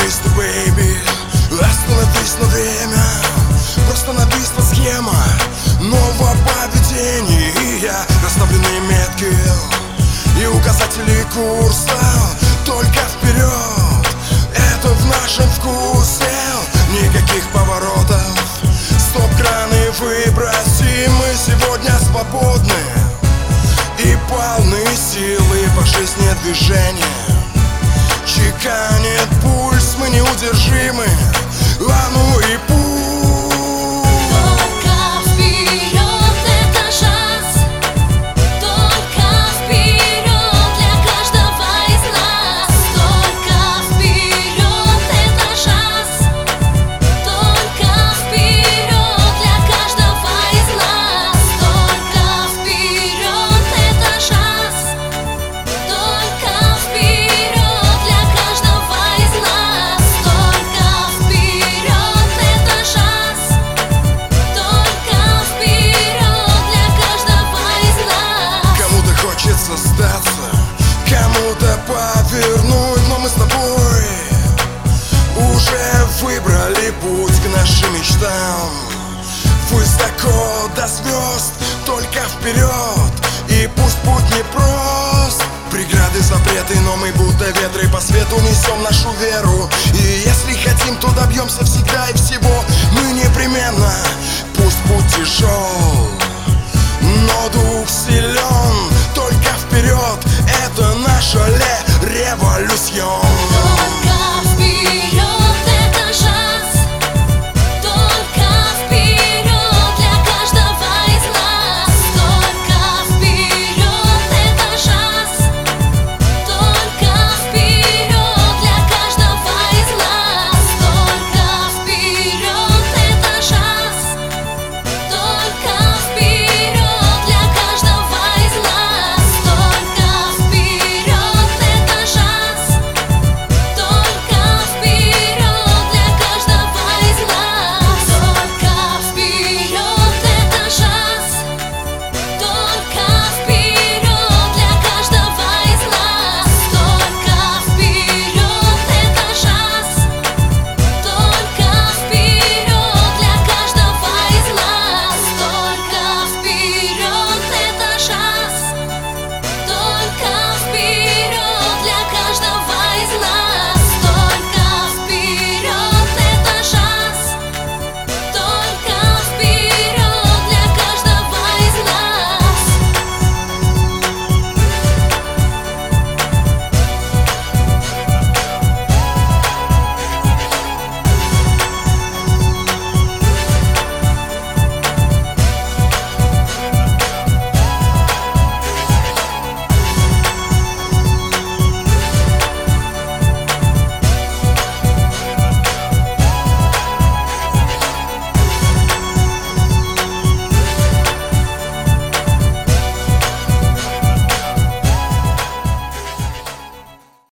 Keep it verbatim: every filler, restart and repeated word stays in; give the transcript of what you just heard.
Мистер Бэйби, остановись на время. Просто написана схема нового поведения. Расставлены метки и указатели курса. Только вперед, это в нашем вкусе. Никаких поворотов, стоп-краны выброси. Мы сегодня свободны и полны силы по жизни движения. Чеканит пульс, мы неудержимы. А ну и пусть. Только вперед, это шанс. Только вперед для каждого из нас. Только вперед, это шанс. Только вперед для каждого из нас. Только вперед, это шанс. Только вперед для каждого из нас. Только вперед, это шанс. Только вперед для каждого из нас. Кому-то хочется сдаться, кому-то повернуть, но мы с тобой уже выбрали путь к нашим мечтам. Высоко до звезд, только вперед. И пусть путь не прост, преграды, запреты, но мы будто ветры по свету несем нашу веру. И если хотим, то добьемся всегда и всего. Мы непременно, пусть путь тяжел, но дух силен. Только вперед, это наше лето.